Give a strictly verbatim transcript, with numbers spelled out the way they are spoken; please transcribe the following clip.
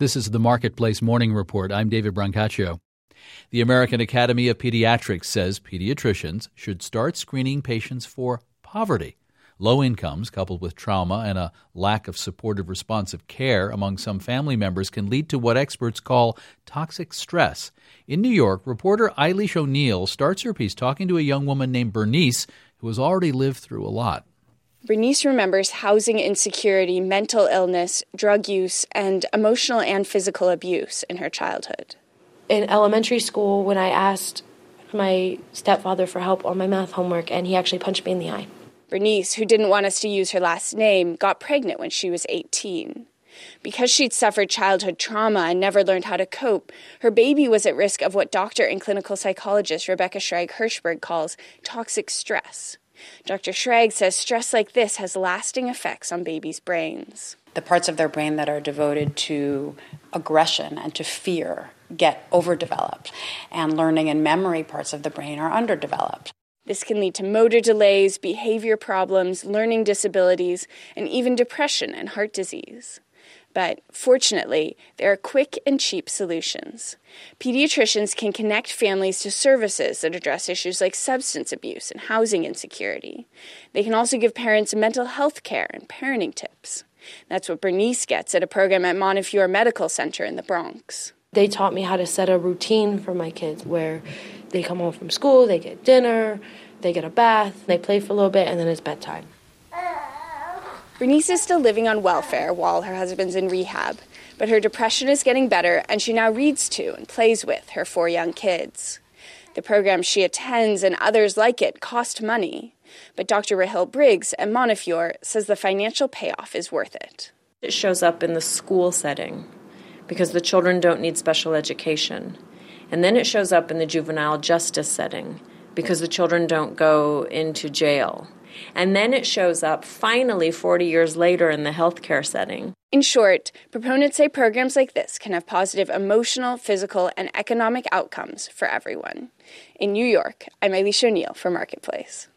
This is the Marketplace Morning Report. I'm David Brancaccio. The American Academy of Pediatrics says pediatricians should start screening patients for poverty. Low incomes, coupled with trauma and a lack of supportive, responsive care among some family members, can lead to what experts call toxic stress. In New York, reporter Eilish O'Neill starts her piece talking to a young woman named Bernice who has already lived through a lot. Bernice remembers housing insecurity, mental illness, drug use, and emotional and physical abuse in her childhood. In elementary school, when I asked my stepfather for help on my math homework, and he actually punched me in the eye. Bernice, who didn't want us to use her last name, got pregnant when she was eighteen. Because she'd suffered childhood trauma and never learned how to cope, her baby was at risk of what doctor and clinical psychologist Rebecca Schrag-Hirschberg calls toxic stress. Doctor Schrag says stress like this has lasting effects on babies' brains. The parts of their brain that are devoted to aggression and to fear get overdeveloped, and learning and memory parts of the brain are underdeveloped. This can lead to motor delays, behavior problems, learning disabilities, and even depression and heart disease. But fortunately, there are quick and cheap solutions. Pediatricians can connect families to services that address issues like substance abuse and housing insecurity. They can also give parents mental health care and parenting tips. That's what Bernice gets at a program at Montefiore Medical Center in the Bronx. They taught me how to set a routine for my kids where they come home from school, they get dinner, they get a bath, they play for a little bit, and then it's bedtime. Bernice is still living on welfare while her husband's in rehab, but her depression is getting better and she now reads to and plays with her four young kids. The programs she attends and others like it cost money, but Doctor Rahil Briggs at Montefiore says the financial payoff is worth it. It shows up in the school setting because the children don't need special education. And then it shows up in the juvenile justice setting because the children don't go into jail. And then it shows up, finally, forty years later in the healthcare setting. In short, proponents say programs like this can have positive emotional, physical, and economic outcomes for everyone. In New York, I'm Eilish O'Neill for Marketplace.